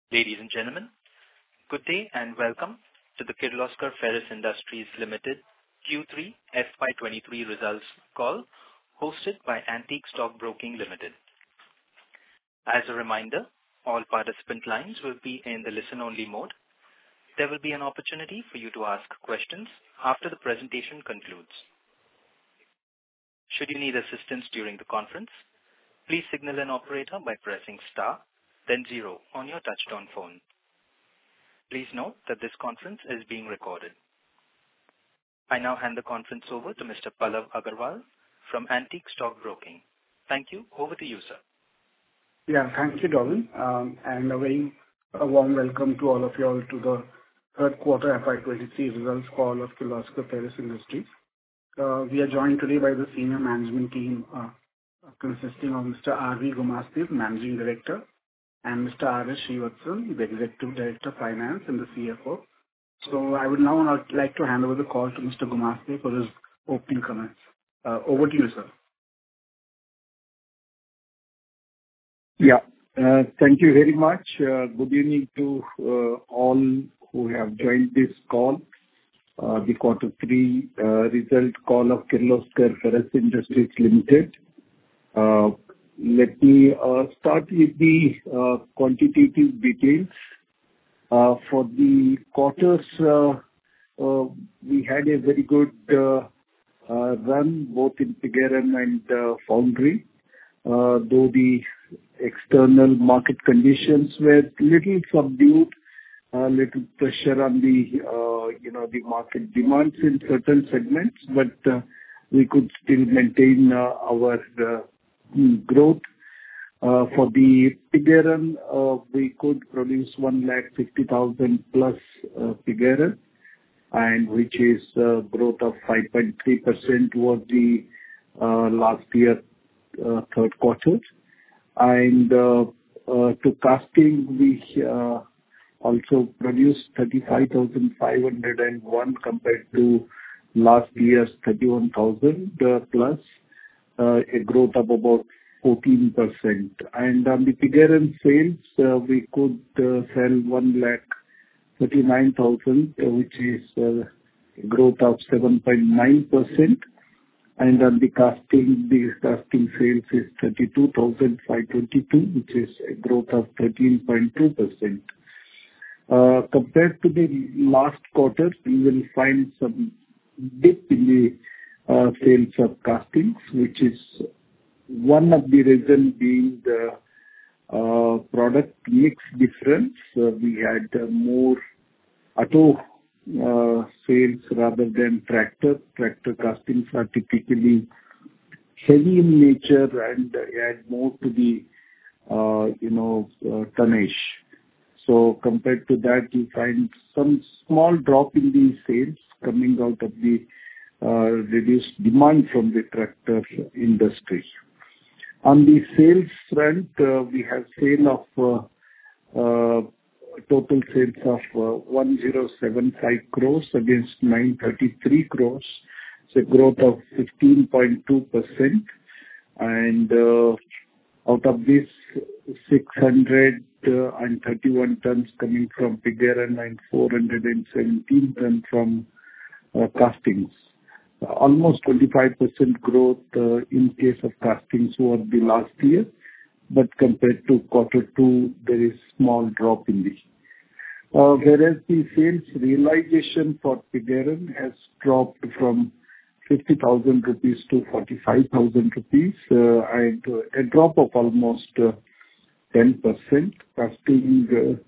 Ladies and gentlemen, good day and welcome to the Kirloskar Ferrous Industries Limited Q3 FY23 results call hosted by Antique Stock Broking Limited. As a reminder, all participant lines will be in the listen-only mode. There will be an opportunity for you to ask questions after the presentation concludes. Should you need assistance during the conference, please signal an operator by pressing star then 0 on your touchtone phone. Please note that this conference is being recorded. I now hand the conference over to Mr. Pallav Agarwal from Antique Stock Broking. Thank you. Over to you, sir. Yeah, thank you, Darwin. And a very warm welcome to all of you all to the third quarter FY23 results call of Kirloskar Ferrous Industries. We are joined today by the senior management team consisting of Mr. R.V. Gumastev, Managing Director, and Mr. R.S. Srivatsan, the Executive Director, Finance, and the CFO. So I would now like to hand over the call to Mr. Gumastev for his opening comments. Over to you, sir. Yeah, thank you very much. Good evening to all who have joined this call, the quarter 3 result call of Kirloskar Ferrous Industries Limited. Let me start with the quantitative details. For the quarters, we had a very good run both in pig iron and foundry. Though the external market conditions were little subdued, little pressure on the the market demands in certain segments, but we could still maintain our growth. For the pig iron, we could produce 150,000 plus pig iron, and which is growth of 5.3% towards the last year third quarter. And to casting, we also produced 35,501 compared to last year's 31,000 plus, a growth of about 14%. And on the pig iron sales, we could sell 139,000, which is a growth of 7.9%. And on the casting sales is 32,522, which is a growth of 13.2%. Compared to the last quarter, you will find some dip in the sales of castings, which is one of the reasons being the product mix difference. We had more auto sales rather than tractor. Tractor castings are typically heavy in nature and add more to the tonnage. So compared to that, you find some small drop in the sales coming out of the reduced demand from the tractor industry. On the sales front, we have sale of total sales of 1075 crores against 933 crores. It's a growth of 15.2%. And out of this, 631 tons coming from pig iron and 417 tons from castings. Almost 25% growth in case of castings over the last year, but compared to quarter 2, there is small drop in the. Whereas the sales realization for pig iron has dropped from 50,000 rupees to 45,000 rupees, and a drop of almost 10%. Casting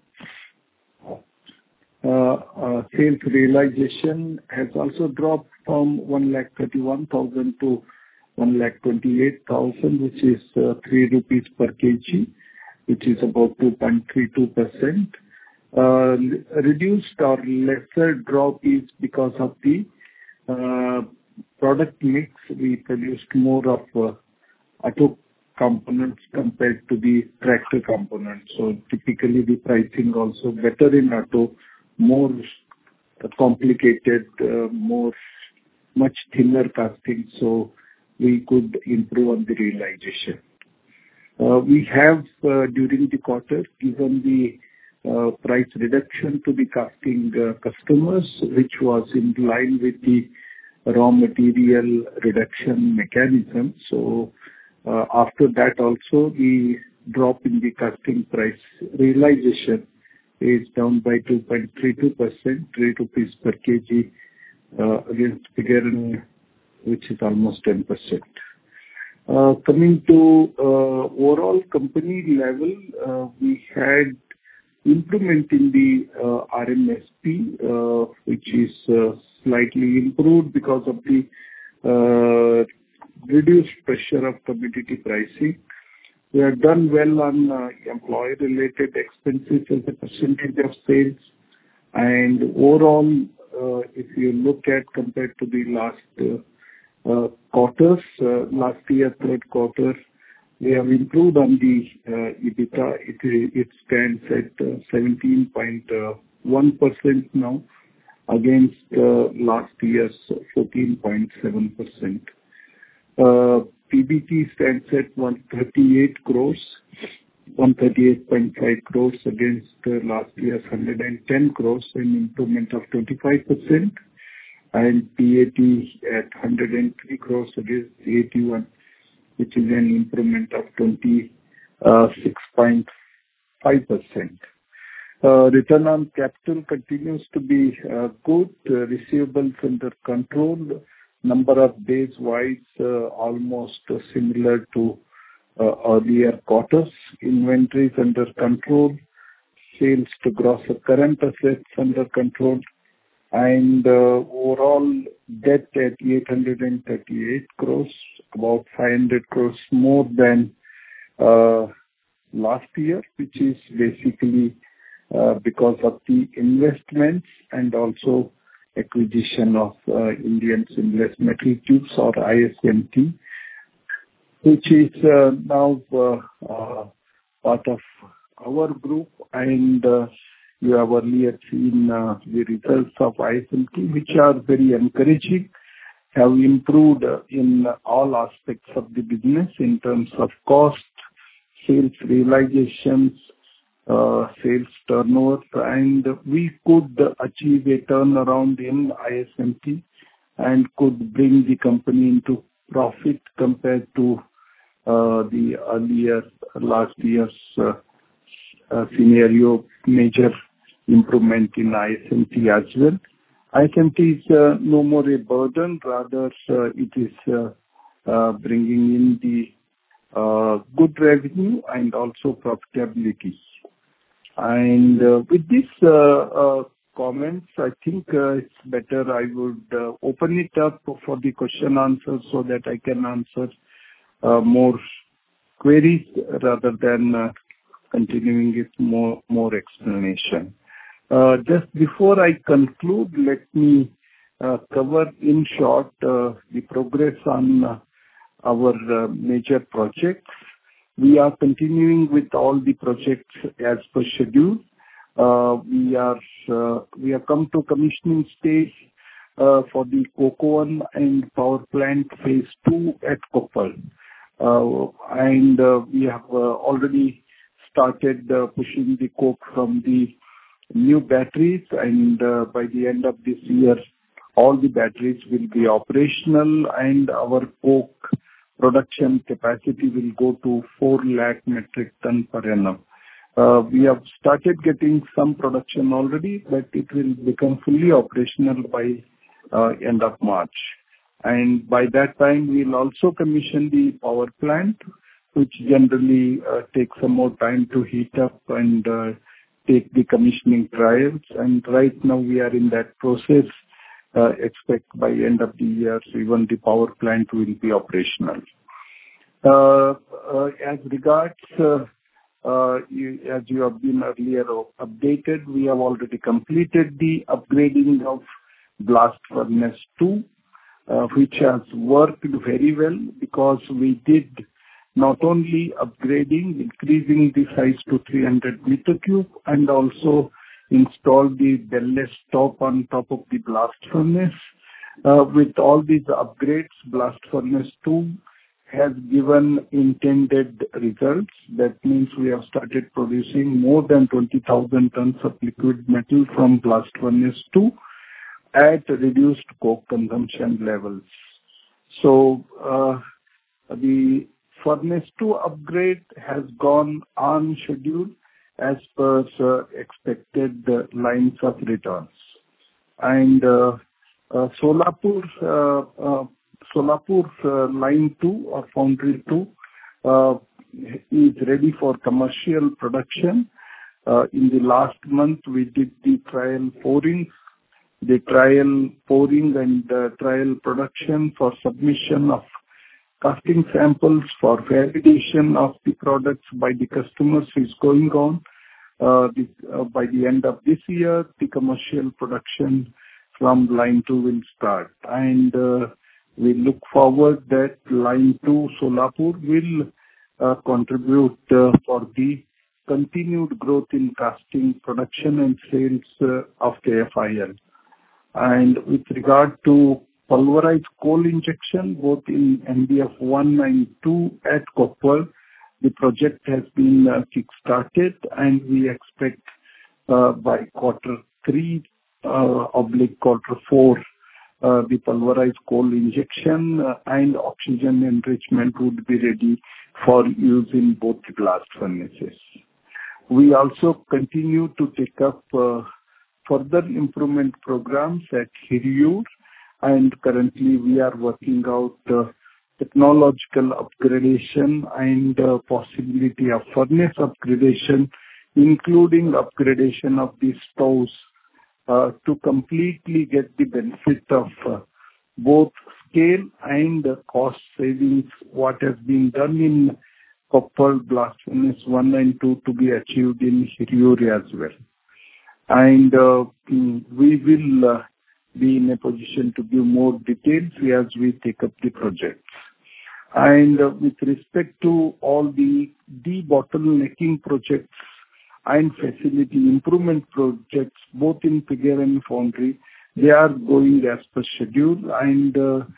sales realization has also dropped from 131,000 to 128,000, which is 3 rupees per kg, which is about 2.32%. Reduced or lesser drop is because of the product mix. We produced more of auto components compared to the tractor components. So typically the pricing also better in auto, more complicated, much thinner casting, so we could improve on the realization. We have during the quarter given the price reduction to the casting customers, which was in line with the raw material reduction mechanism. So, after that also, the drop in the casting price realization is down by 2.32%, 3 rupees per kg, against figure which is almost 10%. Coming to overall company level, we had improvement in the RMSP, which is slightly improved because of the reduced pressure of commodity pricing. We have done well on employee-related expenses as a percentage of sales. And overall, if you look at compared to the last quarters, last year, third quarter, we have improved on the EBITDA. It stands at 17.1% now, against last year's 14.7%. PBT stands at 138 crores, 138.5 crores against last year's 110 crores, an improvement of 25%, and PAT at 103 crores against 81, which is an improvement of 26.5%. Return on capital continues to be good. Receivables under control. Number of days wise, almost similar to earlier quarters. Inventories under control. Sales to gross current assets under control. And overall debt at 838 crores, about 500 crores more than last year, which is basically because of the investments and also acquisition of Indian Seamless Metal Tubes, or ISMT, which is now part of our group. And you have earlier seen the results of ISMT, which are very encouraging, have improved in all aspects of the business in terms of cost, sales realizations, sales turnover, and we could achieve a turnaround in ISMT and could bring the company into profit compared to the earlier last year's scenario. Major improvement in ISMT as well. ISMT is no more a burden, rather it is bringing in the good revenue and also profitability. And with these comments, I think it's better I would open it up for the question answer so that I can answer more queries rather than continuing with more explanation. Just before I conclude, let me cover in short the progress on our major projects. We are continuing with all the projects as per schedule. We have come to commissioning stage for the Coke Oven and power plant phase 2 at Koppal. And we have already started pushing the coke from the new batteries, and by the end of this year, all the batteries will be operational, and our coke production capacity will go to 4 lakh metric ton per annum. We have started getting some production already, but it will become fully operational by end of March. And by that time, we will also commission the power plant, which generally takes some more time to heat up and take the commissioning trials. And right now we are in that process. Expect by end of the year, even the power plant will be operational. As regards, as you have been earlier updated, we have already completed the upgrading of Blast Furnace 2, which has worked very well because we did not only upgrading, increasing the size to 300 meter cube, and also install the beltless top on top of the blast furnace. With all these upgrades, Blast Furnace 2 has given intended results. That means we have started producing more than 20,000 tons of liquid metal from Blast Furnace 2 at reduced coke consumption levels. So the Furnace 2 upgrade has gone on schedule as per expected lines of returns. And Solapur line 2 or foundry 2 is ready for commercial production. In the last month, we did the trial pouring and trial production for submission of casting samples for validation of the products by the customers is going on. By the end of this year, the commercial production from line 2 will start. And we look forward that line 2 Solapur will contribute for the continued growth in casting production and sales of the FIL. And with regard to pulverized coal injection, both in MDF 1 and 2 at Koppal, the project has been kick-started, and we expect by quarter 3 quarter 4, the pulverized coal injection and oxygen enrichment would be ready for use in both the blast furnaces. We also continue to take up further improvement programs at Hiriyur, and currently we are working out technological upgradation and possibility of furnace upgradation, including upgradation of the stoves to completely get the benefit of both scale and cost savings, what has been done in Koppal Blast Furnace 1 and 2 to be achieved in Hiriyur as well. And we will be in a position to give more details as we take up the projects. And with respect to all the debottlenecking projects and facility improvement projects, both in Pigger and Foundry, they are going as per schedule, and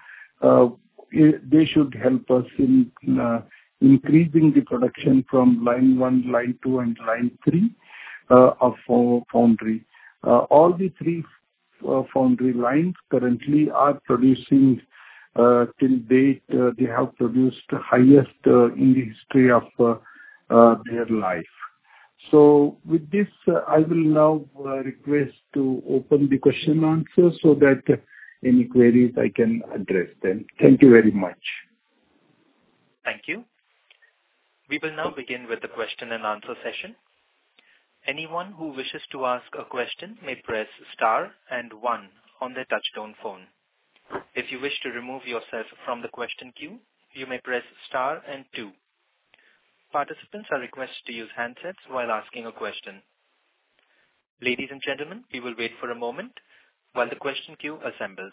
they should help us in increasing the production from line 1, line 2, and line 3 of Foundry. All the 3 Foundry lines currently are producing till date. They have produced the highest in the history of their life. So with this, I will now request to open the question answer so that any queries I can address them. Thank you very much. Thank you. We will now begin with the question and answer session. Anyone who wishes to ask a question may press star and 1 on their touchtone phone. If you wish to remove yourself from the question queue, you may press star and 2. Participants are requested to use handsets while asking a question. Ladies and gentlemen, we will wait for a moment while the question queue assembles.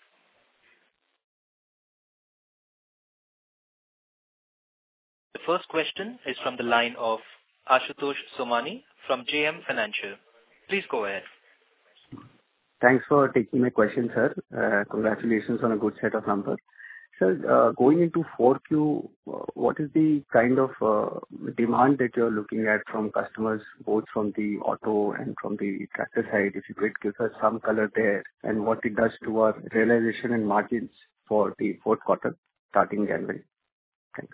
The first question is from the line of Ashutosh Somani from JM Financial. Please go ahead. Thanks for taking my question, sir. Congratulations on a good set of numbers. Sir, going into 4Q, what is the kind of demand that you're looking at from customers, both from the auto and from the tractor side? If you could give us some color there, and what it does to our realization and margins for the fourth quarter starting January. Thanks.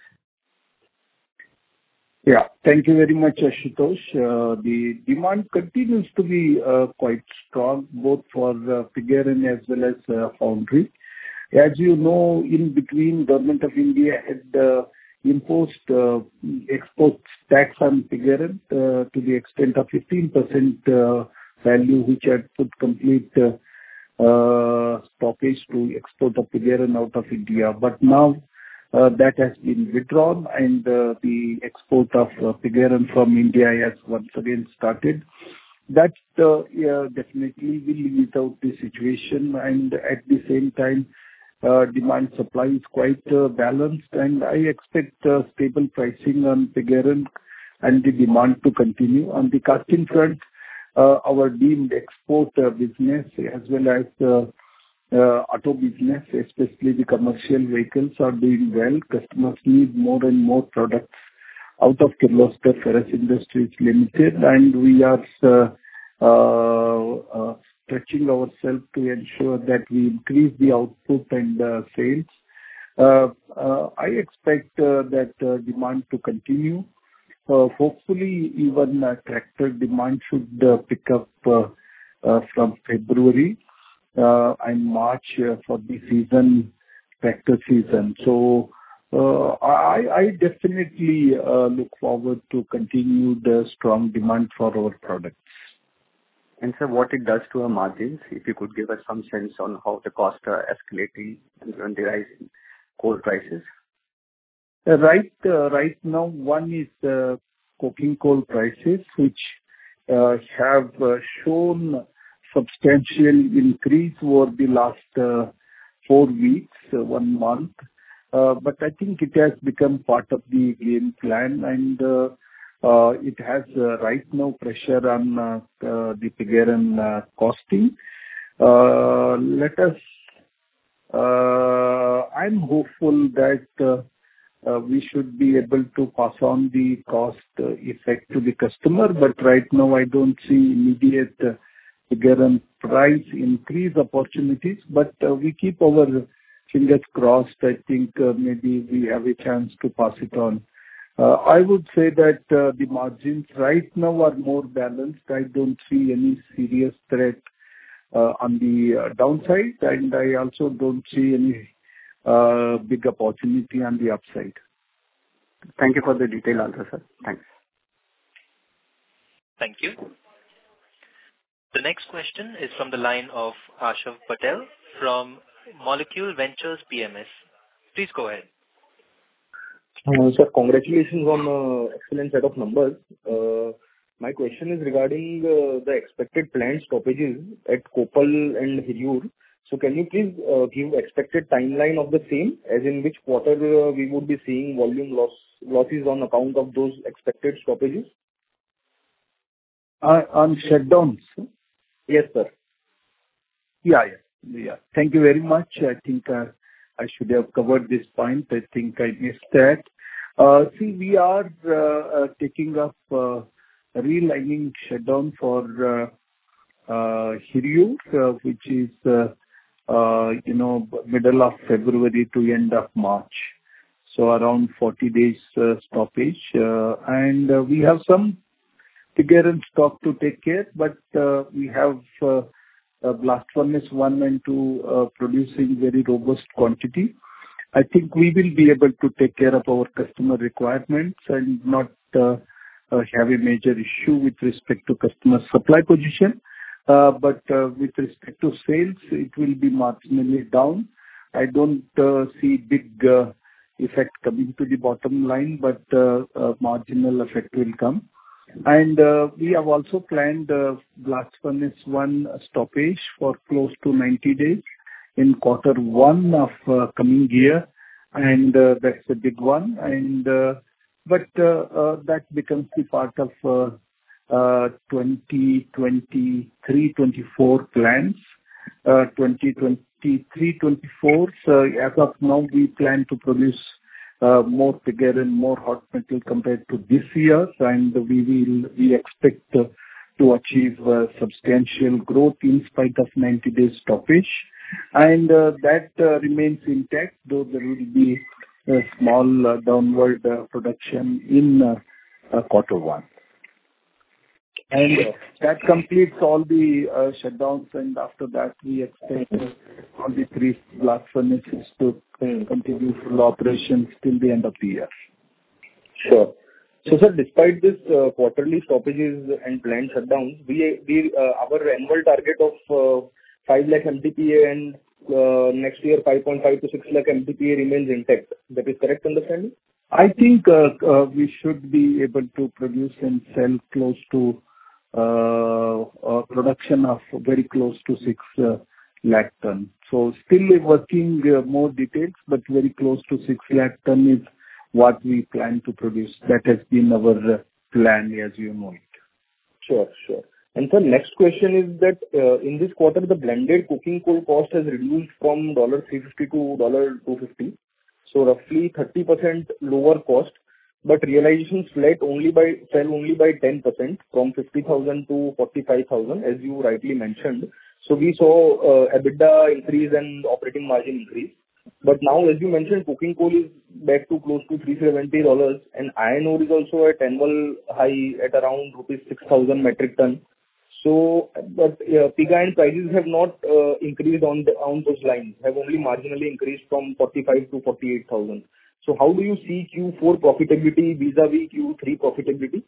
Yeah. Thank you very much, Ashutosh. The demand continues to be quite strong, both for Pigger and as well as Foundry. As you know, in between, Government of India had imposed export tax on Pigger to the extent of 15% value, which had put complete stoppage to export of Pigger out of India. But now that has been withdrawn, and the export of Pigger from India has once again started. That definitely will ease out the situation, and at the same time, demand supply is quite balanced, and I expect stable pricing on Pigger and the demand to continue. On the casting front, our deemed export business as well as auto business, especially the commercial vehicles, are doing well. Customers need more and more products out of Kirloskar Ferrous Industries Limited, and we are stretching ourselves to ensure that we increase the output and sales. I expect that demand to continue. Hopefully, even tractor demand should pick up from February and March for the season, tractor season. So, I definitely look forward to continued strong demand for our products. And sir, what it does to our margins, if you could give us some sense on how the costs are escalating and the rise in coal prices? Right now, one is coking coal prices, which have shown substantial increase over the last 4 weeks, 1 month. But I think it has become part of the game plan, and it has right now pressure on the figure and costing. I'm hopeful that we should be able to pass on the cost effect to the customer, but right now I don't see immediate figure and price increase opportunities. But we keep our fingers crossed. I think maybe we have a chance to pass it on. I would say that the margins right now are more balanced. I don't see any serious threat on the downside, and I also don't see any big opportunity on the upside. Thank you for the detailed answer, sir. Thanks. Thank you. The next question is from the line of Ashav Patel from Molecule Ventures PMS. Please go ahead. Sir, congratulations on excellent set of numbers. My question is regarding the expected plant stoppages at Koppal and Hiriyur. So can you please give expected timeline of the same, as in which quarter we would be seeing volume losses on account of those expected stoppages? On shutdowns? Yes, sir. Yeah. Thank you very much. I think I should have covered this point. I think I missed that. See, we are taking up relining shutdown for Hiriyur, which is middle of February to end of March. So around 40 days stoppage. And we have some figure and stock to take care, but we have blast furnace 1 and 2 producing very robust quantity. I think we will be able to take care of our customer requirements and not have a major issue with respect to customer supply position. But with respect to sales, it will be marginally down. I don't see big effect coming to the bottom line, but marginal effect will come. And we have also planned blast furnace 1 stoppage for close to 90 days in Q1 of coming year, and that's a big one. And but that becomes the part of 2023-24 plans. 2023-24. So as of now, we plan to produce more figure and more hot metal compared to this year, and we expect to achieve substantial growth in spite of 90 days stoppage. And that remains intact, though there will be a small downward production in Q1. And that completes all the shutdowns, and after that, we expect all the 3 blast furnaces to continue full operations till the end of the year. Sure. So, sir, despite this quarterly stoppages and plant shutdowns, our annual target of 5 lakh MTPA and next year 5.5 to 6 lakh MTPA remains intact. That is correct understanding? I think we should be able to produce and sell close to production of very close to 6 lakh ton. So still working more details, but very close to 6 lakh ton is what we plan to produce. That has been our plan, as you know it. Sure. And sir, next question is that in this quarter, the blended coking coal cost has reduced from $350 to $250. So roughly 30% lower cost, but realization fell only by 10% from 50,000 to 45,000, as you rightly mentioned. So we saw EBITDA increase and operating margin increase. But now, as you mentioned, coking coal is back to close to $370, and iron ore is also at annual high at around rupees 6,000 metric ton. So, but pig iron prices have not increased on those lines, have only marginally increased from 45 to 48,000. So how do you see Q4 profitability vis-a-vis Q3 profitability?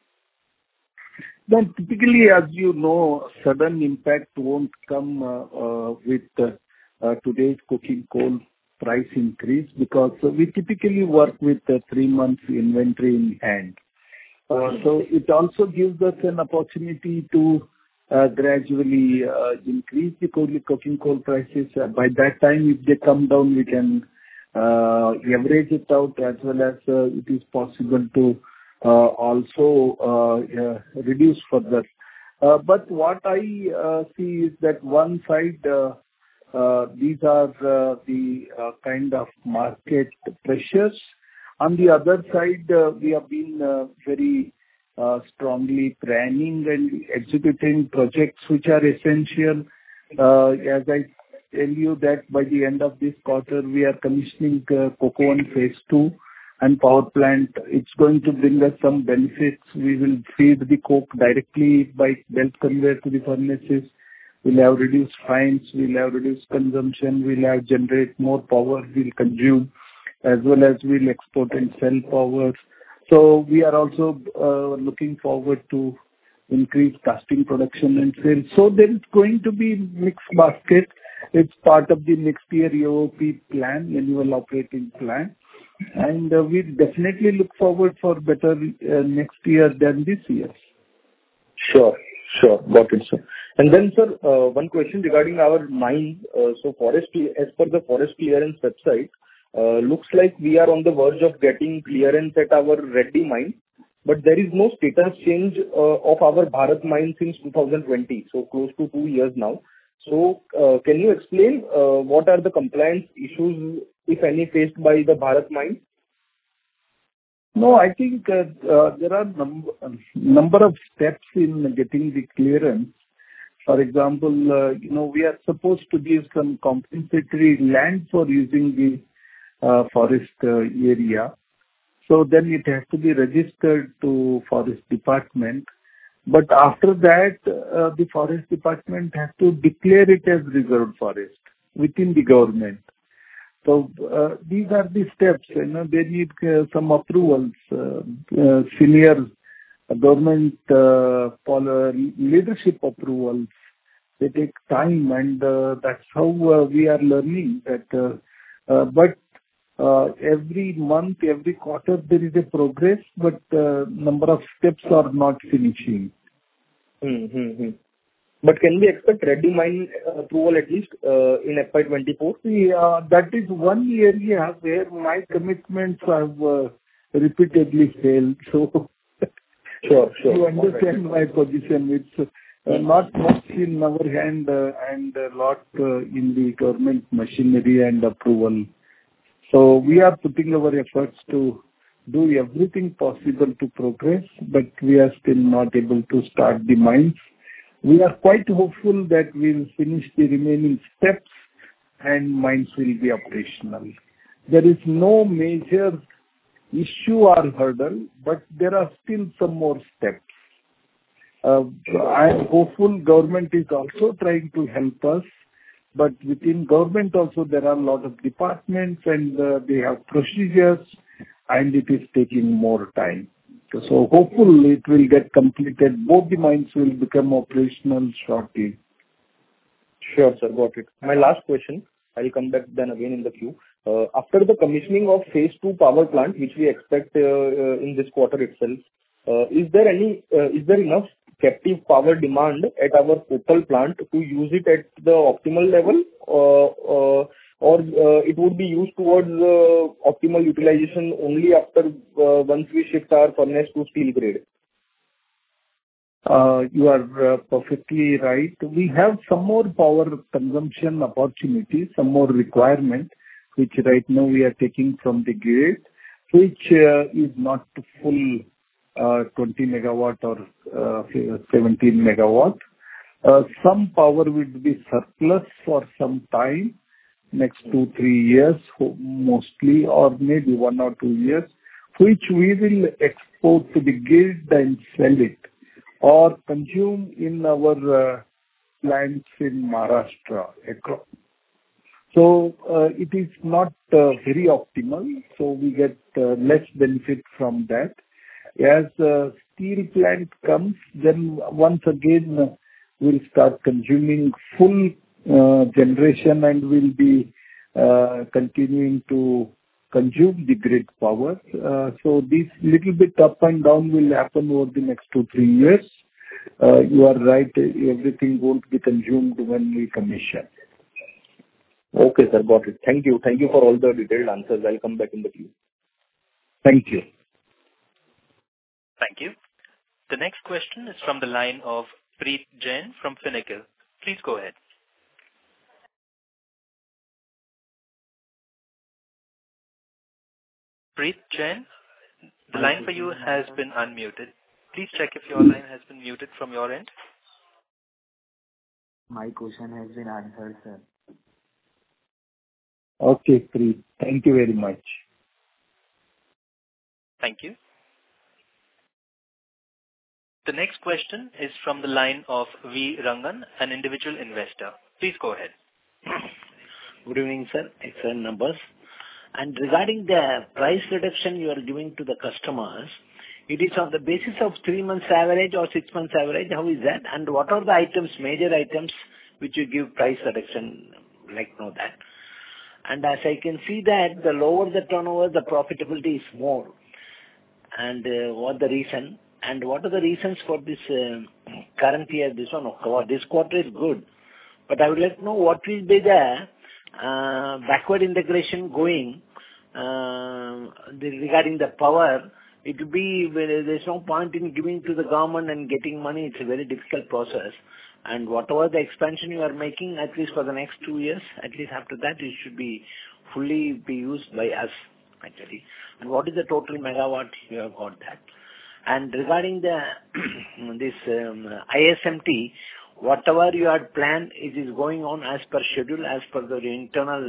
Then typically, as you know, sudden impact won't come with today's coking coal price increase, because we typically work with 3 months inventory in hand. So it also gives us an opportunity to gradually increase the coking coal prices. By that time, if they come down, we can average it out, as well as it is possible to also reduce further. But what I see is that one side, these are the kind of market pressures. On the other side, we have been very strongly planning and executing projects which are essential. As I tell you that by the end of this quarter, we are commissioning Coke Oven Phase 2 and power plant. It's going to bring us some benefits. We will feed the coke directly by belt conveyor to the furnaces. We'll have reduced fines, we'll have reduced consumption, we'll have generate more power we'll consume, as well as we'll export and sell power. So we are also looking forward to increase casting production and sales. So there is going to be mixed basket. It's part of the next year AOP plan, annual operating plan. And we definitely look forward for better next year than this year. Sure. Got it, sir. And then, sir, one question regarding our mines. So as per the forest clearance website, looks like we are on the verge of getting clearance at our Reddy mine, but there is no status change of our Bharat mine since 2020, so close to 2 years now. So can you explain what are the compliance issues, if any, faced by the Bharat mine? No, I think there are number of steps in getting the clearance. For example, we are supposed to give some compensatory land for using the forest area. So then it has to be registered to forest department. But after that, the forest department has to declare it as reserved forest within the government. So these are the steps. They need some approvals, senior government leadership approvals. They take time, and that's how we are learning that. But every month, every quarter, there is a progress, but number of steps are not finishing. But can we expect Reddy mine approval at least in FY24? Yeah, that is one area where my commitments have repeatedly failed. So sure. You understand my position. It's not much in our hand and a lot in the government machinery and approval. So we are putting our efforts to do everything possible to progress, but we are still not able to start the mines. We are quite hopeful that we'll finish the remaining steps and mines will be operational. There is no major issue or hurdle, but there are still some more steps. I am hopeful government is also trying to help us, but within government also there are a lot of departments and they have procedures and it is taking more time. So hopefully it will get completed. Both the mines will become operational shortly. Sure, sir. Got it. My last question, I'll come back then again in the queue. After the commissioning of Phase 2 power plant, which we expect in this quarter itself, is there enough captive power demand at our Koppal plant to use it at the optimal level, or it would be used towards optimal utilization only after once we shift our furnace to steel grade? You are perfectly right. We have some more power consumption opportunities, some more requirement, which right now we are taking from the grid, which is not full 20 megawatt or 17 megawatt. Some power will be surplus for some time, next 2-3 years mostly, or maybe 1 or 2 years, which we will export to the grid and sell it or consume in our plants in Maharashtra. So it is not very optimal, so we get less benefit from that. As steel plant comes, then once again we'll start consuming full generation and will be continuing to consume the grid power. So this little bit up and down will happen over the next 2-3 years. You are right, everything won't be consumed when we commission. Okay, sir. Got it. Thank you. Thank you for all the detailed answers. I'll come back in the queue. Thank you. Thank you. The next question is from the line of Preet Jain from Finacle. Please go ahead. Preet Jain, the line for you has been unmuted. Please check if your line has been muted from your end. My question has been answered, sir. Okay, Preet. Thank you very much. Thank you. The next question is from the line of V. Rangan, an individual investor. Please go ahead. Good evening, sir. Excellent numbers. And regarding the price reduction you are giving to the customers, it is on the basis of 3 months average or 6 months average? How is that? And what are the items, major items, which you give price reduction? Like know that. And as I can see that the lower the turnover, the profitability is more. And what the reason? And what are the reasons for this current year, this one? This quarter is good. But I would like to know what will be the backward integration going regarding the power. It will be, there's no point in giving to the government and getting money. It's a very difficult process. And whatever the expansion you are making, at least for the next 2 years, at least after that, it should be fully be used by us, actually. And what is the total megawatt you have got that? And regarding the this ISMT, whatever you had planned, it is going on as per schedule, as per the internal,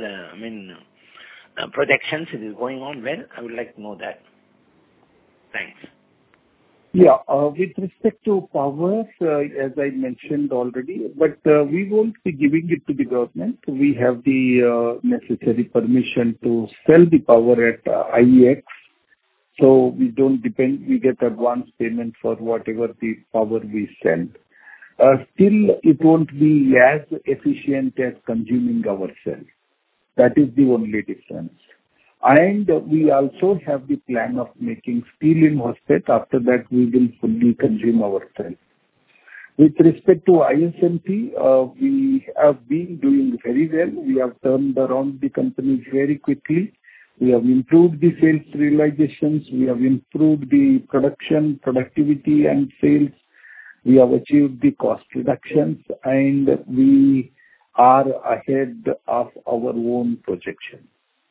projections. It is going on well. I would like to know that. Thanks. Yeah, with respect to power, as I mentioned already, but we won't be giving it to the government. We have the necessary permission to sell the power at IEX. So we don't depend, we get advance payment for whatever the power we send. Still, it won't be as efficient as consuming ourselves. That is the only difference. And we also have the plan of making steel in MOSFET. After that, we will fully consume ourselves. With respect to ISMT, we have been doing very well. We have turned around the company very quickly. We have improved the sales realizations. We have improved the production, productivity and sales. We have achieved the cost reductions, and we are ahead of our own projection.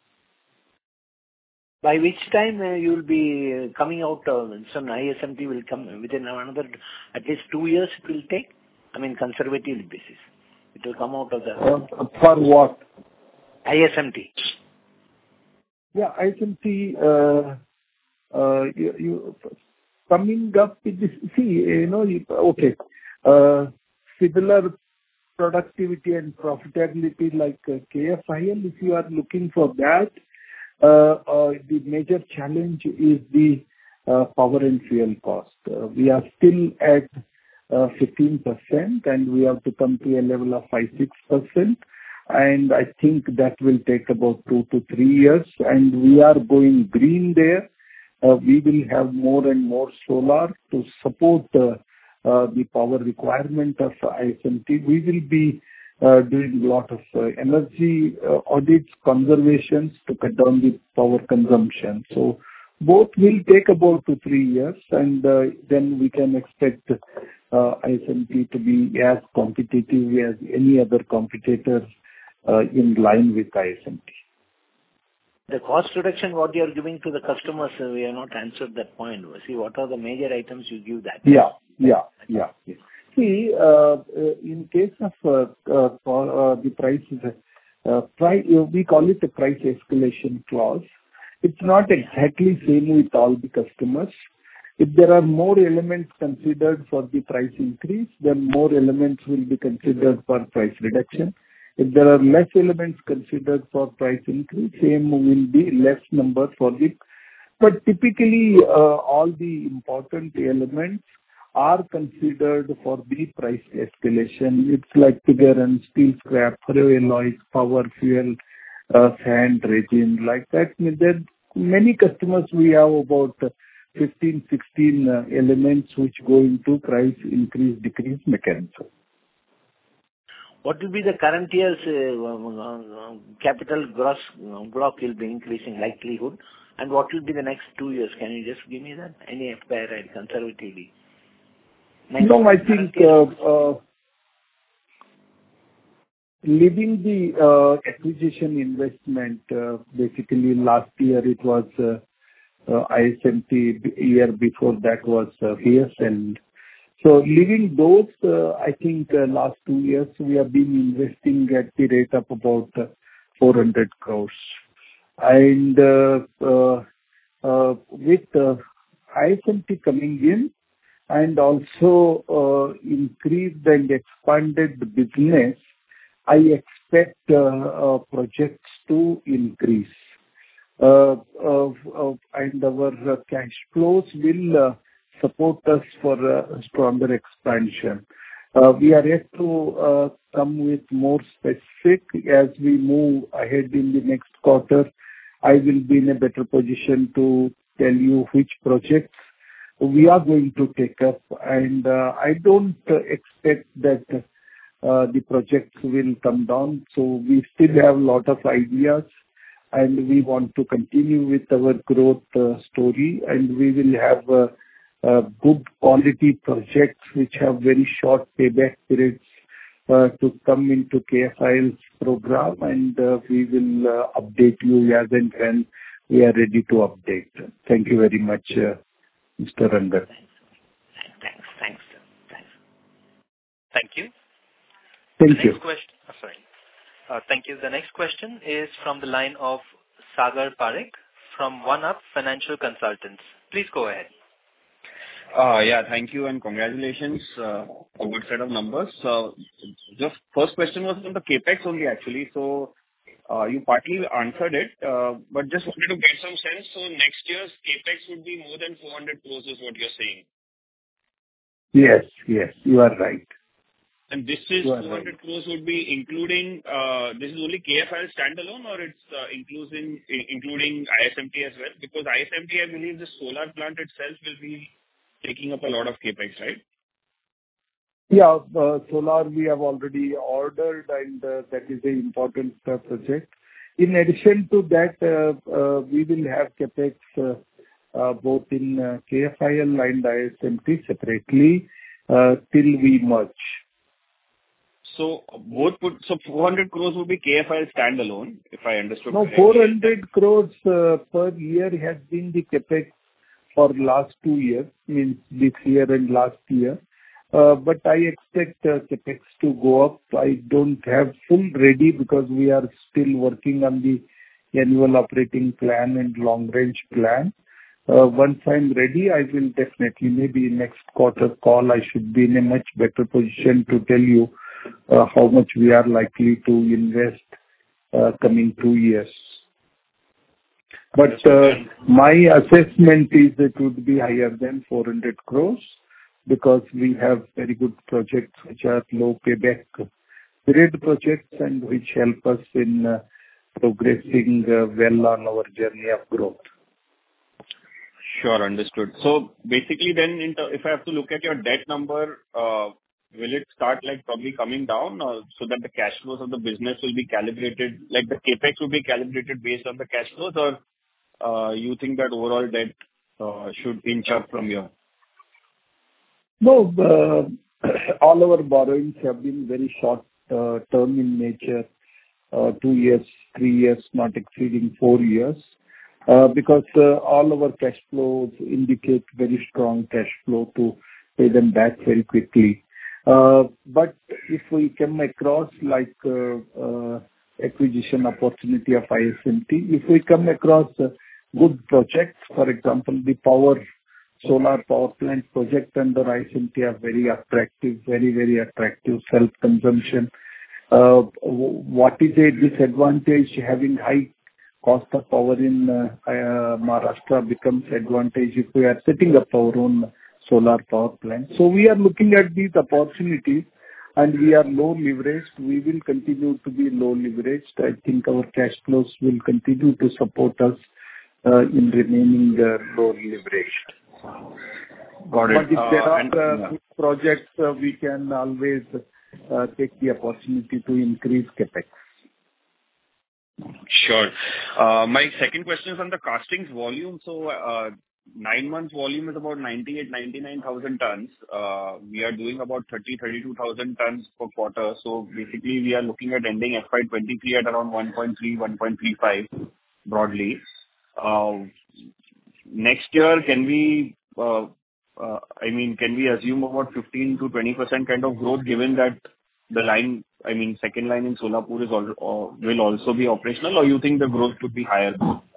By which time you will be coming out, some ISMT will come within another, at least 2 years it will take? I mean, conservative basis. It will come out of the... For what? ISMT. Yeah, ISMT, coming up with this, okay, similar productivity and profitability like KFIL, if you are looking for that, the major challenge is the power and fuel cost. We are still at 15%, and we have to come to a level of 5-6%. And I think that will take about 2 to 3 years. And we are going green there. We will have more and more solar to support the power requirement of ISMT. We will be doing a lot of energy audits, conservations to cut down the power consumption. So Both will take about 2-3 years, and then we can expect ISMT to be as competitive as any other competitor in line with ISMT. The cost reduction, what you are giving to the customers, we have not answered that point. See, what are the major items you give that? Yeah. See, in case of the prices, we call it a price escalation clause. It's not exactly same with all the customers. If there are more elements considered for the price increase, then more elements will be considered for price reduction. If there are less elements considered for price increase, same will be less number for the... But typically, all the important elements are considered for the price escalation. It's like figure and steel scrap, alloys, power, fuel, sand, resin, like that. There many customers, we have about 15, 16 elements which go into price increase, decrease mechanism. What will be the current year's capital gross block will be increasing likelihood, and what will be the next 2 years? Can you just give me that? Any FY conservatively? No, I think leaving the acquisition investment, basically last year it was ISMT, year before that was VSL. So leaving those, I think last 2 years we have been investing at the rate of about 400 crores. And with ISMT coming in and also increased and expanded business, I expect projects to increase. And our cash flows will support us for a stronger expansion. We are yet to come with more specific. As we move ahead in the next quarter, I will be in a better position to tell you which projects we are going to take up. And I don't expect that the projects will come down. So we still have a lot of ideas, and we want to continue with our growth story, and we will have good quality projects which have very short payback periods to come into KFIL's program, and we will update you as and when we are ready to update. Thank you very much, Mr. Rangan. Thanks. Thank you. Thank you. Thank you. The next question is from the line of Sagar Parekh from OneUp Financial Consultants. Please go ahead. Yeah, thank you and congratulations on a good set of numbers. Just first question was on the CapEx only actually. So you partly answered it, but just wanted to get some sense. So next year's CapEx would be more than 400 crores is what you're saying? Yes, you are right. And this is 200 crores would be including, this is only KFIL standalone, or it's including ISMT as well? Because ISMT, I believe the solar plant itself will be taking up a lot of CapEx, right? Yeah, solar we have already ordered, and that is an important project. In addition to that, we will have CapEx both in KFIL and ISMT separately till we merge. So 400 crores would be KFIL standalone, if I understood correctly. No, 400 crores per year has been the CapEx for last 2 years, means this year and last year. But I expect CapEx to go up. I don't have full ready because we are still working on the annual operating plan and long range plan. Once I'm ready, I will definitely, maybe next quarter call, I should be in a much better position to tell you how much we are likely to invest coming 2 years. But my assessment is it would be higher than 400 crores because we have very good projects which are low payback period projects and which help us in progressing well on our journey of growth. Sure, understood. So basically then, if I have to look at your debt number, will it start like probably coming down so that the cash flows of the business will be calibrated, like the CapEx will be calibrated based on the cash flows, or you think that overall debt should inch up from here? No, all our borrowings have been very short term in nature, 2 years, 3 years, not exceeding 4 years, because all our cash flows indicate very strong cash flow to pay them back very quickly. But if we come across like acquisition opportunity of ISMT, if we come across good projects, for example, the solar power plant project under ISMT are very attractive, very, very attractive self-consumption. What is a disadvantage? Having high cost of power in Maharashtra becomes advantage if we are setting up our own solar power plant. So we are looking at these opportunities, and we are low leveraged. We will continue to be low leveraged. I think our cash flows will continue to support us in remaining low leveraged. Got it. But if there are good projects, we can always take the opportunity to increase CapEx. Sure. My second question is on the castings volume. So, 9 months volume is about 98,000-99,000 tons. We are doing about 30,000-32,000 tons per quarter. So basically, we are looking at ending FY 2023 at around 1.3-1.35, broadly. Next year, can we, can we assume about 15%-20% kind of growth, given that the line, second line in Solapur will also be operational, or you think the growth could be higher?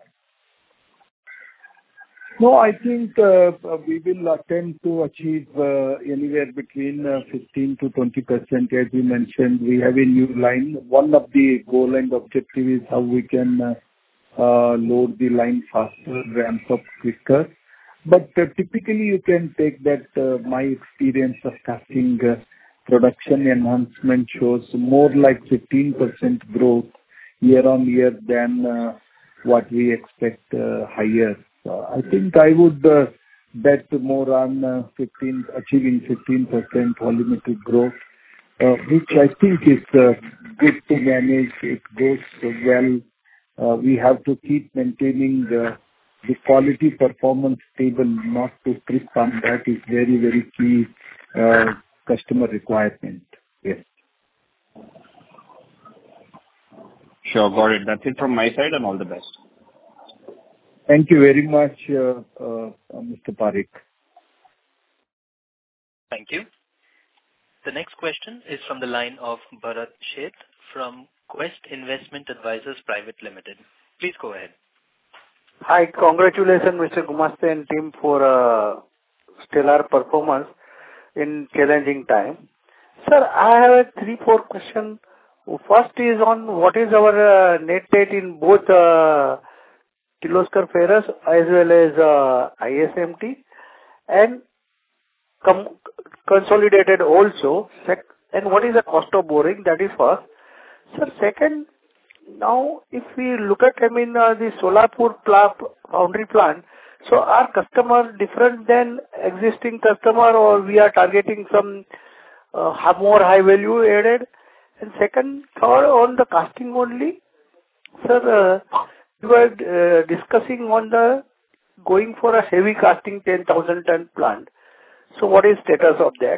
No, I think we will attempt to achieve anywhere between 15%-20%. As you mentioned, we have a new line. One of the goal and objective is how we can load the line faster, ramp up quicker. But typically, you can take that my experience of casting production enhancement shows more like 15% growth year-on-year than what we expect higher. I think I would bet more on achieving 15% volumetric growth, which I think is good to manage. It goes well. We have to keep maintaining the quality performance stable, not to trip on that is very, very key customer requirement. Yes. Sure, got it. That's it from my side, and all the best. Thank you very much, Mr. Parekh. Thank you. The next question is from the line of Bharat Sheth from Quest Investment Advisors Private Limited. Please go ahead. Hi. Congratulations, Mr. Gumaste and team, for stellar performance in challenging time. Sir, I have 3-4 questions. First is on what is our net debt in both Kirloskar Ferrous as well as ISMT, and consolidated also. And what is the cost of borrowing? That is first. Sir, second, now if we look at the Solapur foundry plant, so are customers different than existing customer, or we are targeting some more high value added? And second, third, on the casting only, sir, you were discussing on the going for a heavy casting 10,000 ton plant. So what is status of that?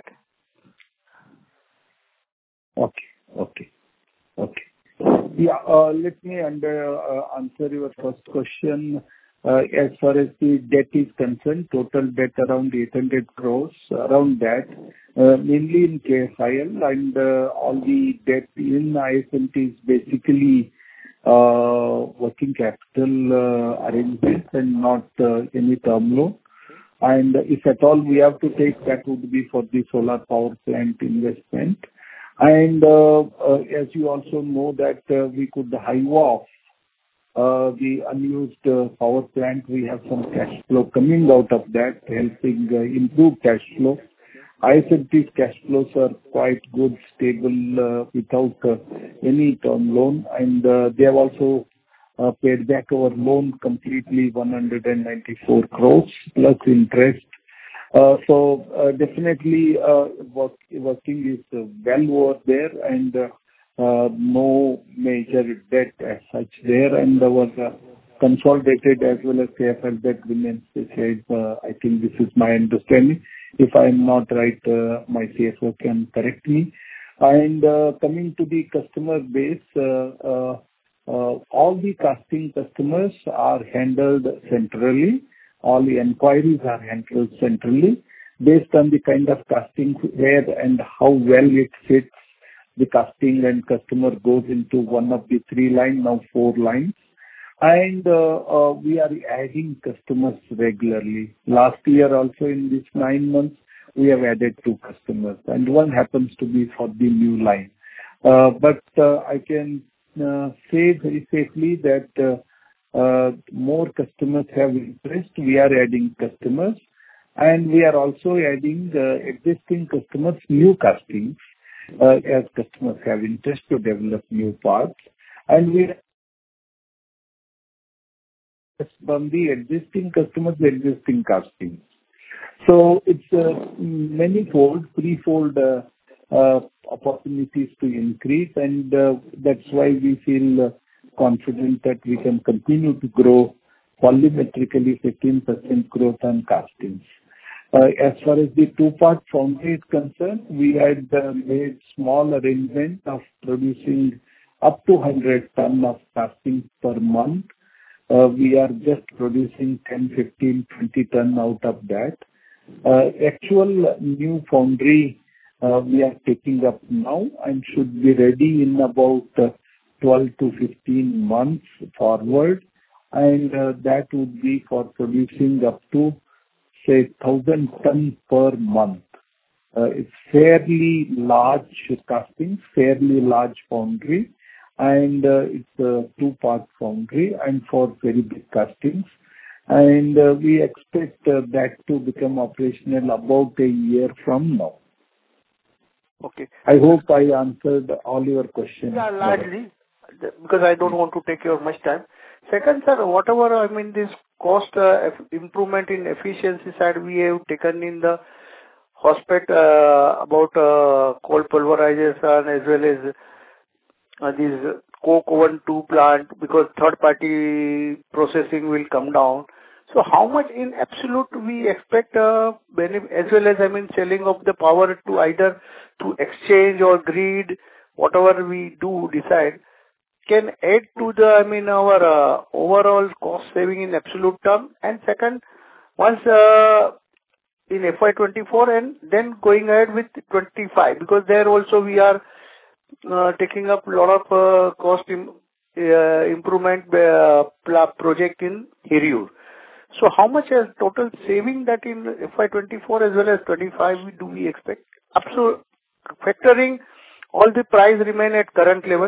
Okay. Yeah, let me answer your first question. As far as the debt is concerned, total debt around 800 crores, around that, mainly in KSIL, and all the debt in ISMT is basically working capital arrangements and not any term loan. And if at all we have to take, that would be for the solar power plant investment. And as you also know that we could hive off the unused power plant. We have some cash flow coming out of that, helping improve cash flow. ISMT's cash flows are quite good, stable, without any term loan, and they have also paid back our loan completely, 194 crores plus interest. So definitely working is well over there, and no major debt as such there, and our consolidated as well as KFL that remains the same. I think this is my understanding. If I am not right, my CFO can correct me. And coming to the customer base, all the casting customers are handled centrally. All the inquiries are handled centrally based on the kind of casting where and how well it fits the casting, and customer goes into one of the 3 lines, now 4 lines. And we are adding customers regularly. Last year also in these 9 months, we have added 2 customers, and one happens to be for the new line. But I can say very safely that more customers have interest. We are adding customers, and we are also adding existing customers new castings as customers have interest to develop new parts. And we from the existing customers, the existing castings. So it's many-fold, threefold opportunities to increase, and that's why we feel confident that we can continue to grow volumetrically 15% growth on castings. As far as the 2-part foundry is concerned, we had made small arrangement of producing up to 100 ton of castings per month. We are just producing 10, 15, 20 ton out of that. Actual new foundry we are taking up now and should be ready in about 12 to 15 months forward, and that would be for producing up to say 1,000 tons per month. It's fairly large castings, fairly large foundry, and it's a 2-part foundry and for very big castings. And we expect that to become operational about a year from now. Okay. I hope I answered all your questions. Yeah, largely, because I don't want to take your much time. Second, sir, whatever, this cost improvement in efficiency side we have taken in the hospital about cold pulverization as well as this coke oven 2 plant, because third party processing will come down. So how much in absolute we expect benefit, as well as selling of the power to either to exchange or grid, whatever we do decide, can add to the our overall cost saving in absolute term. And second, once in FY24 and then going ahead with 25, because there also we are taking up a lot of cost improvement project in Hirur. So how much is total saving that in FY24 as well as 25 do we expect? Absolute, factoring all the price remain at current level?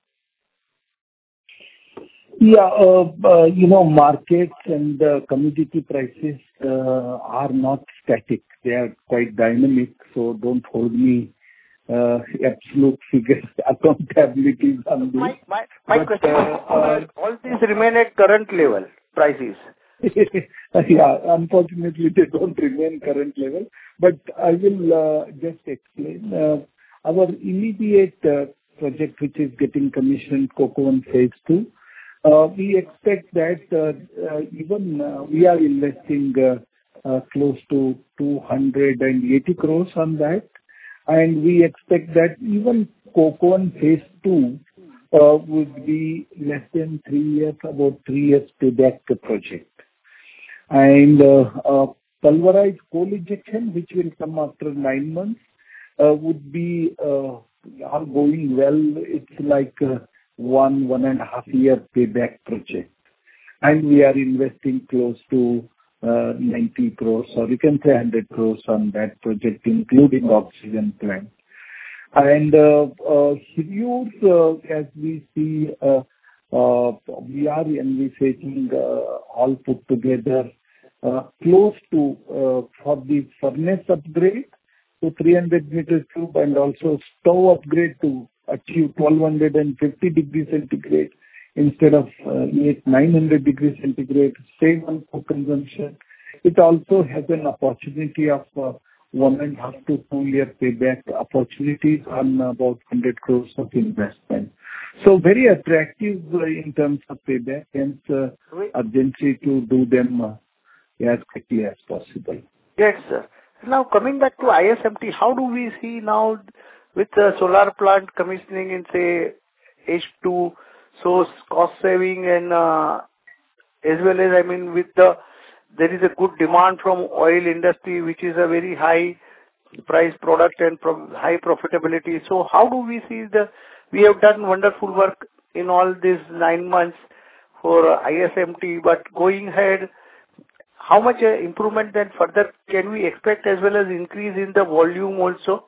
Yeah, markets and commodity prices are not static. They are quite dynamic, so don't hold me absolute figures, accountability on this. My question is, all these remain at current level prices? Yeah, unfortunately they don't remain current level, but I will just explain. Our immediate project which is getting commissioned, Coke Oven Phase 2, we expect that even we are investing close to 280 crores on that, and we expect that even Coke Oven Phase 2 would be less than 3 years, about 3 years payback project. And pulverized coal injection, which will come after 9 months, would be all going well. It's like 1.5 year payback project, and we are investing close to 90 crores, or you can say 100 crores on that project, including oxygen plant. And Hirur, as we see, we are envisaging all put together close to for the furnace upgrade to 300 meters cube, and also stove upgrade to achieve 1250 degrees centigrade instead of 900 degrees centigrade, save on coke consumption. It also has an opportunity of 1.5 to 2 year payback opportunities on about 100 crores of investment. So very attractive in terms of payback, hence urgency to do them as quickly as possible. Yes, sir. Now, coming back to ISMT, how do we see now with the solar plant commissioning in, say, H2, so cost saving and as well as, I mean, there is a good demand from oil industry, which is a very high price product and from high profitability. So how do we see we have done wonderful work in all these 9 months for ISMT, but going ahead, how much improvement then further can we expect as well as increase in the volume also?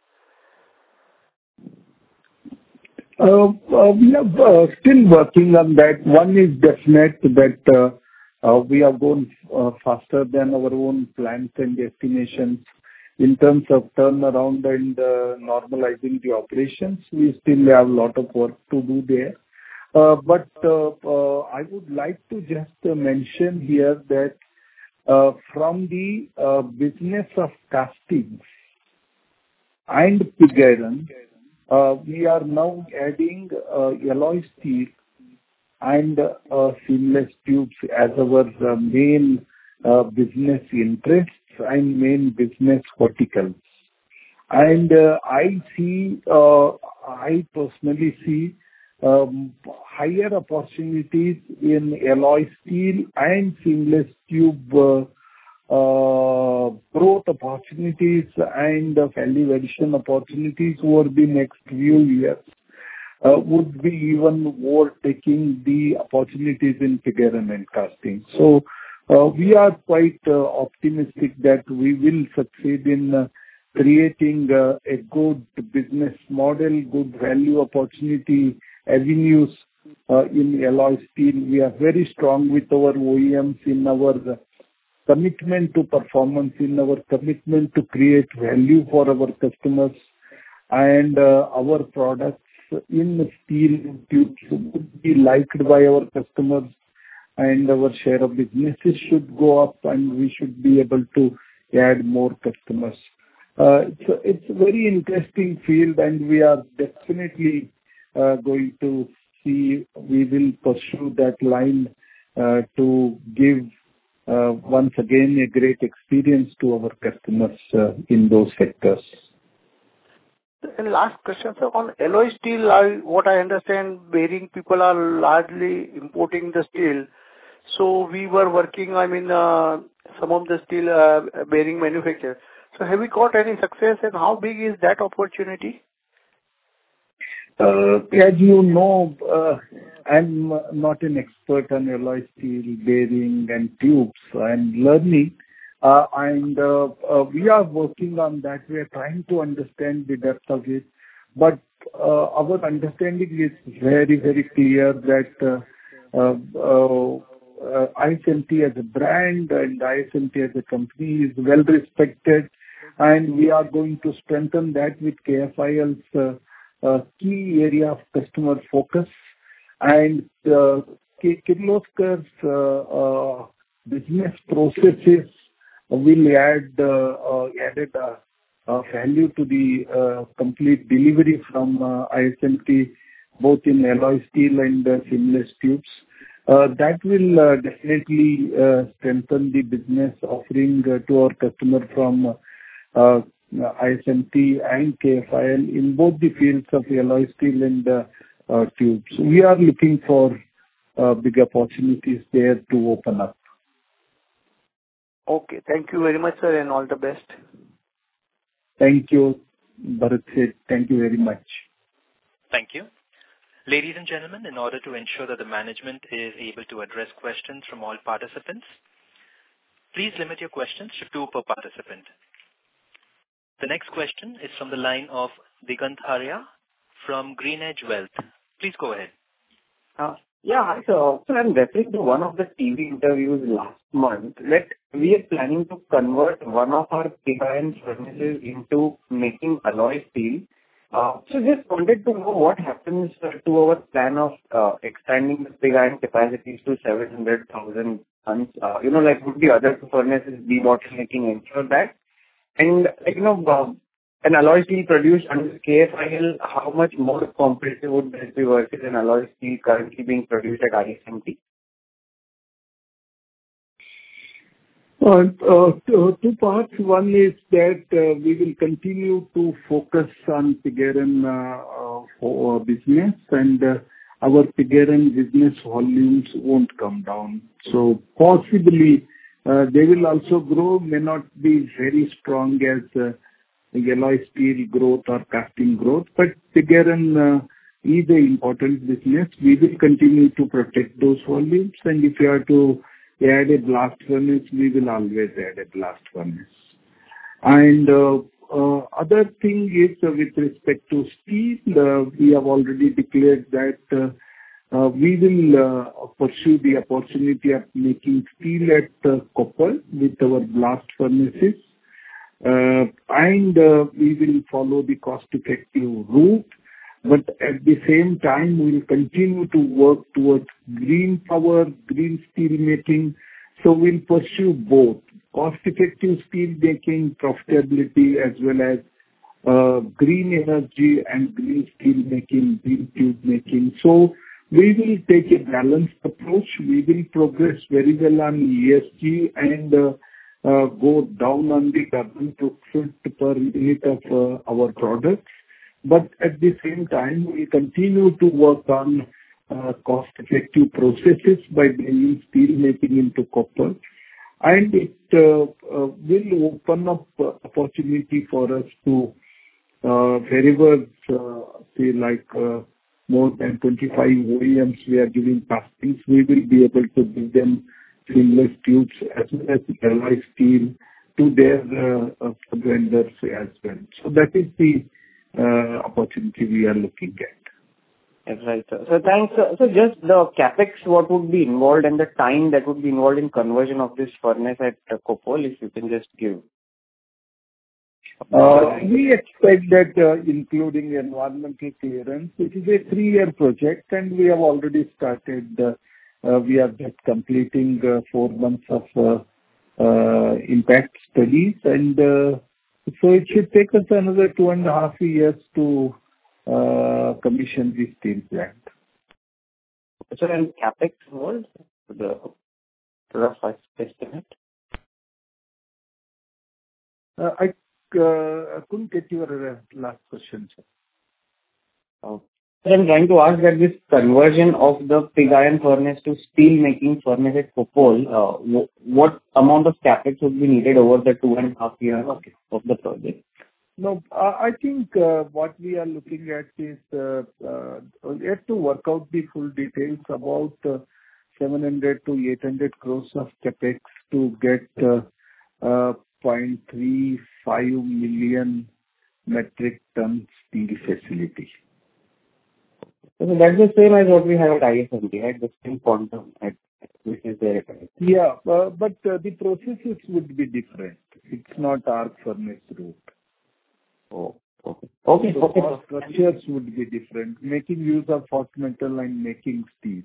We are still working on that. One is definite that we are going faster than our own plans and estimations. In terms of turnaround and normalizing the operations, we still have a lot of work to do there. But I would like to just mention here that from the business of castings and pig iron, we are now adding alloy steel and seamless tubes as our main business interests and main business verticals. And I personally see higher opportunities in alloy steel and seamless tube growth opportunities and value addition opportunities over the next few years. Would be even more taking the opportunities in pig iron and casting. So we are quite optimistic that we will succeed in creating a good business model, good value opportunity avenues in alloy steel. We are very strong with our OEMs in our commitment to performance, in our commitment to create value for our customers, and our products in steel tubes would be liked by our customers, and our share of businesses should go up, and we should be able to add more customers. It's a very interesting field, and we are definitely going to see, we will pursue that line to give once again a great experience to our customers in those sectors. And last question, sir, on alloy steel, what I understand, bearing people are largely importing the steel. So we were working, I mean, some of the steel bearing manufacturers. So have we got any success, and how big is that opportunity? As you know, I'm not an expert on alloy steel, bearing and tubes. I'm learning, and we are working on that. We are trying to understand the depth of it. But our understanding is very, very clear that ISMT as a brand and ISMT as a company is well respected, and we are going to strengthen that with KFIL's key area of customer focus. And Kirloskar's business processes will add added value to the complete delivery from ISMT, both in alloy steel and seamless tubes. That will definitely strengthen the business offering to our customer from ISMT and KFIL in both the fields of alloy steel and tubes. We are looking for big opportunities there to open up. Okay. Thank you very much, sir, and all the best. Thank you, Bharat. Thank you very much. Thank you. Ladies and gentlemen, in order to ensure that the management is able to address questions from all participants, please limit your questions to 2 per participant. The next question is from the line of Digant Haria from GreenEdge Wealth. Please go ahead. Yeah, hi, sir. So I'm referring to one of the TV interviews last month that we are planning to convert one of our pig iron furnaces into making alloy steel. So just wanted to know what happens to our plan of expanding the pig iron capacities to 700,000 tons. Like would the other 2 furnaces be bottlenecking ensure that? And an alloy steel produced under KFIL, how much more competitive would that be versus an alloy steel currently being produced at ISMT? Two parts. One is that we will continue to focus on pig iron business, and our pig iron business volumes won't come down. So possibly, they will also grow, may not be very strong as the alloy steel growth or casting growth, but pig iron is an important business. We will continue to protect those volumes, and if you have to add a blast furnace, we will always add a blast furnace. And other thing is with respect to steel, we have already declared that we will pursue the opportunity of making steel at Koppal with our blast furnaces. And we will follow the cost-effective route. But at the same time, we will continue to work towards green power, green steel making. So we'll pursue both cost-effective steel making, profitability, as well as green energy and green steel making, green tube making. So we will take a balanced approach. We will progress very well on ESG and go down on the carbon footprint per unit of our products. But at the same time, we continue to work on cost-effective processes by bringing steel making into copper. And it will open up opportunity for us to, wherever, say, like more than 25 OEMs we are giving castings, we will be able to give them seamless tubes as well as alloy steel to their vendors as well. So that is the opportunity we are looking at. That's right, sir. So thanks. So just the capex, what would be involved and the time that would be involved in conversion of this furnace at Koppal, if you can just give. We expect that including environmental clearance, it is a 3-year project, and we have already started. We are just completing 4 months of impact studies, and so it should take us another 2.5 years to commission the steel plant. So and capex involved, the rough estimate? I couldn't get your last question, sir. Oh. So I'm trying to ask that this conversion of the pig iron furnace to steel making furnace at Koppal, what amount of capex would be needed over the 2.5 years of the project? No, I think what we are looking at is we have to work out the full details, about 700 to 800 crores of capex to get 0.35 million metric ton steel facility. So that's the same as what we have at ISMT, right? The same quantum which is there. Yeah, but the processes would be different. It's not arc furnace route. Oh, okay. Okay. So structures would be different. Making use of hot metal and making steel.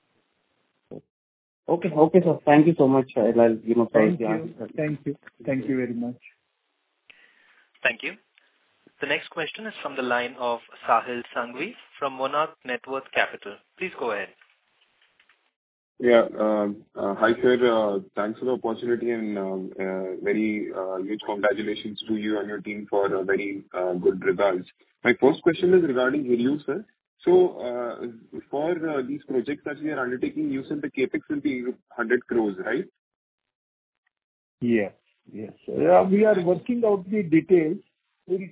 Okay, sir. Thank you so much. I'll Thank you very much. Thank you. The next question is from the line of Sahil Sanghvi from Monarch Networth Capital. Please go ahead. Yeah. Hi, sir. Thanks for the opportunity and very huge congratulations to you and your team for very good results. My first question is regarding Hiriyur, sir. So for these projects that we are undertaking, you said the capex will be 100 crores, right? Yes. Yeah, we are working out the details. We'll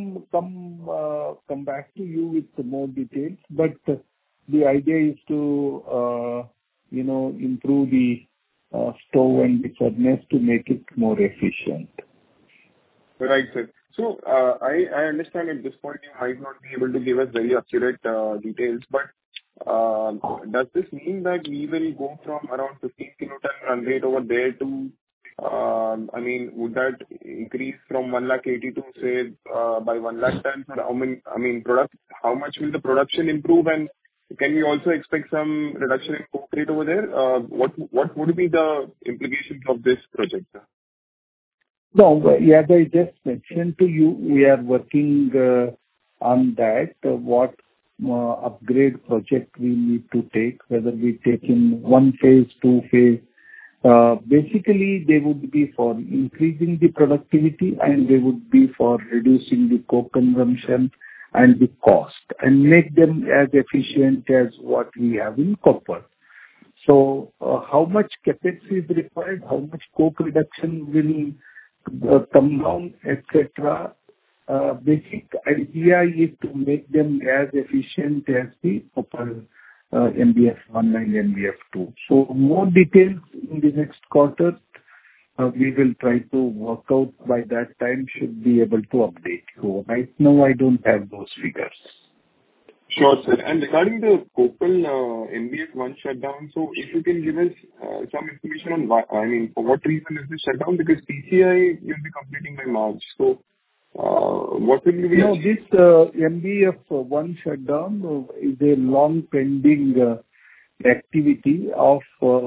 come back to you with more details. But the idea is to improve the stove and the furnace to make it more efficient. Right, sir. So I understand at this point you might not be able to give us very accurate details, but does this mean that we will go from around 15 kiloton run rate over there to, would that increase from 180 to say by 1 lakh tons? How much will the production improve, and can we also expect some reduction in coke rate over there? What would be the implications of this project, sir? No, but as I just mentioned to you, we are working on that, what upgrade project we need to take, whether we take in one phase, two phase. Basically, they would be for increasing the productivity, and they would be for reducing the coke consumption and the cost, and make them as efficient as what we have in copper. So, how much CapEx is required, how much coke reduction will come down, et cetera. Basic idea is to make them as efficient as the copper MDF-1 and MDF-2. So more details in the next quarter, we will try to work out. By that time, should be able to update you. Right now, I don't have those figures. Sure, sir. And regarding the Koppal MDF-1 shutdown, so if you can give us some information on why, I mean, for what reason is this shutdown? Because PCI you'll be completing by March. So, what will be... No, this MDF-1 shutdown is a long pending activity of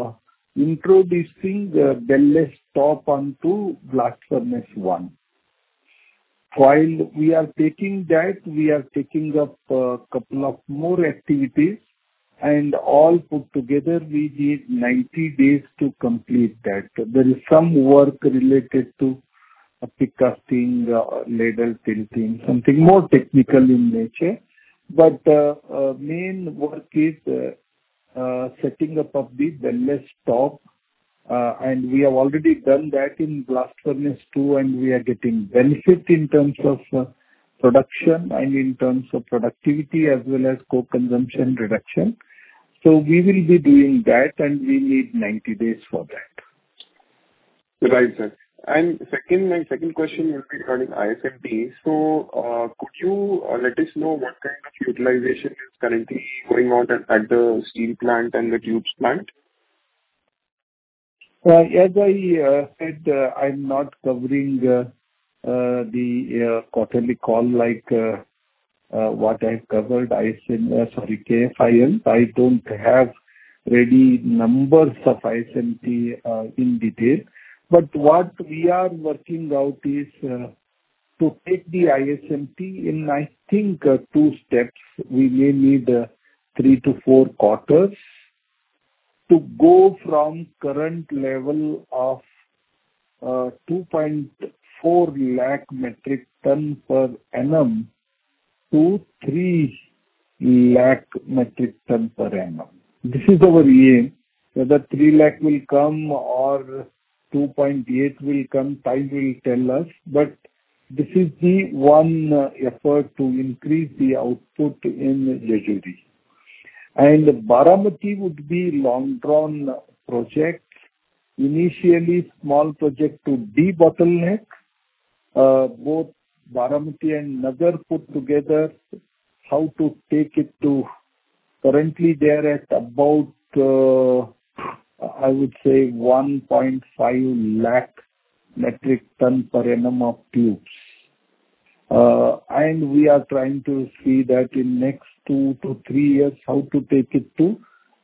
introducing the bellows top onto blast furnace 1. While we are taking that, we are taking up a couple of more activities, and all put together, we need 90 days to complete that. There is some work related to pick casting, ladle tilting, something more technical in nature. But main work is setting up of the bellows top, and we have already done that in blast furnace 2, and we are getting benefit in terms of production and in terms of productivity as well as coke consumption reduction. So we will be doing that, and we need 90 days for that. Right, sir. And my second question will be regarding ISMT. So, could you let us know what kind of utilization is currently going on at the steel plant and the tubes plant? As I said, I'm not covering the quarterly call like what I've covered KFIL. I don't have ready numbers of ISMT in detail. But what we are working out is to take the ISMT in, I think, 2 steps. We may need 3 to 4 quarters to go from current level of 2.4 lakh metric ton per annum to 3 lakh metric ton per annum. This is our aim. Whether 3 lakh will come or 2.8 will come, time will tell us. But this is the one effort to increase the output in Jejuri. And Baramati would be long-drawn project. Initially, small project to debottleneck. Both Baramati and Nagar put together, how to take it to, currently they are at about, I would say 1.5 lakh metric ton per annum of tubes. And we are trying to see that in next 2 to 3 years, how to take it to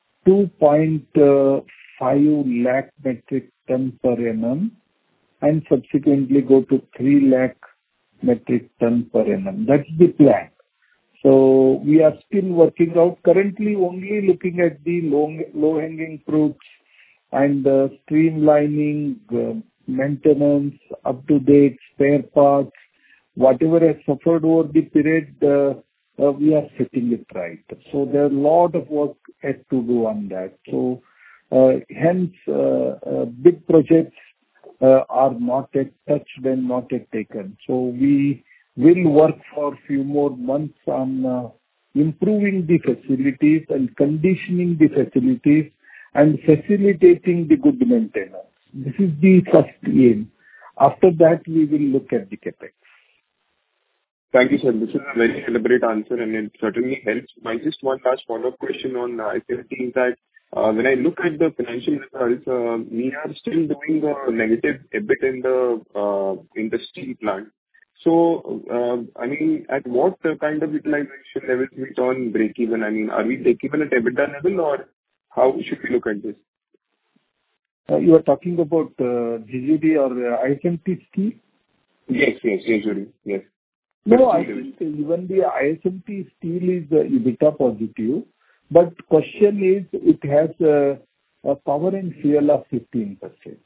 2.5 lakh metric ton per annum and subsequently go to 3 lakh metric ton per annum. That's the plan. So we are still working out, currently only looking at the low-hanging fruits and streamlining, maintenance, up-to-date spare parts, whatever has suffered over the period, we are setting it right. So there are a lot of work yet to do on that. So hence, big projects are not yet touched and not yet taken. So we will work for a few more months on improving the facilities and conditioning the facilities and facilitating the good maintenance. This is the first aim. After that, we will look at the CapEx. Thank you, sir. This is a very elaborate answer, and it certainly helps. My just one last follow-up question on ISMT is that when I look at the financial results, we are still doing a negative EBIT in the steel plant. So, I mean, at what kind of utilization levels we turn break-even? I mean, are we break-even at EBITDA level, or how should we look at this? You are talking about GGD or ISMT steel? Yes, Judy. Yes. No, I think even the ISMT steel is EBITDA positive, but question is it has a power and fuel of 15%.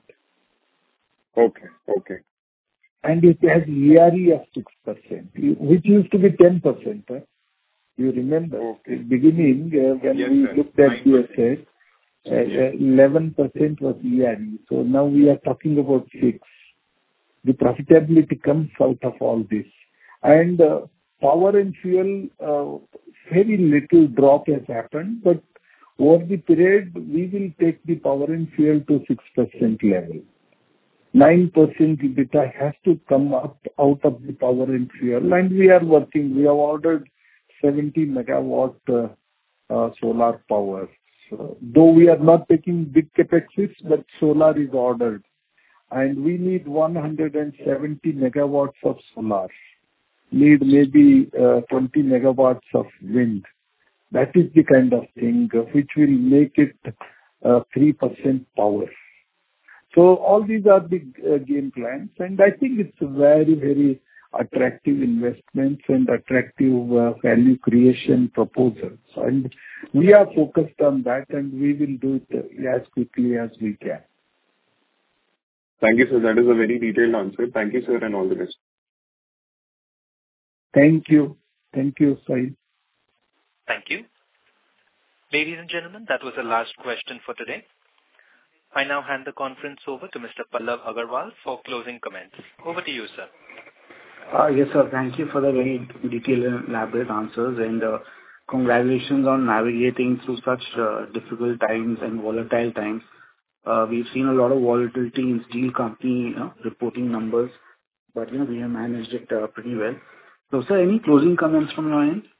Okay. And it has ERE of 6%, which used to be 10%. You remember, in the beginning, when we looked at the asset, 11% was ERE. So now we are talking about 6. The profitability comes out of all this. And power and fuel, very little drop has happened, but over the period, we will take the power and fuel to 6% level. 9% EBITDA has to come up out of the power and fuel, and we are working. We have ordered 70 megawatt solar power. So, though we are not taking big capexes, but solar is ordered. And we need 170 megawatts of solar. Need maybe 20 megawatts of wind. That is the kind of thing which will make it 3% power. So all these are the game plans, and I think it's very, very attractive investments and attractive value creation proposals. And we are focused on that, and we will do it as quickly as we can. Thank you, sir. That is a very detailed answer. Thank you, sir, and all the best. Thank you. Thank you, Sahil. Thank you. Ladies and gentlemen, that was the last question for today. I now hand the conference over to Mr. Pallav Agarwal for closing comments. Over to you, sir. Yes, sir. Thank you for the very detailed and elaborate answers, and congratulations on navigating through such difficult times and volatile times. We've seen a lot of volatility in steel company reporting numbers, but we have managed it pretty well. So, sir, any closing comments from your end?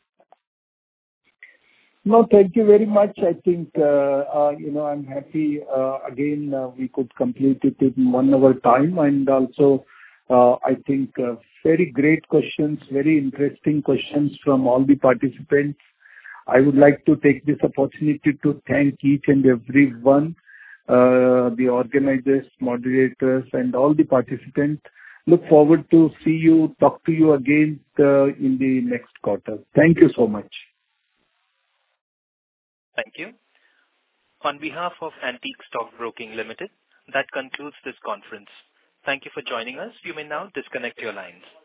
No, thank you very much. I think, I'm happy, again, we could complete it in 1 hour time. And also, I think, very great questions, very interesting questions from all the participants. I would like to take this opportunity to thank each and every one, the organizers, moderators, and all the participants. Look forward to talk to you again in the next quarter. Thank you so much. Thank you. On behalf of Antique Stock Broking Limited, that concludes this conference. Thank you for joining us. You may now disconnect your lines.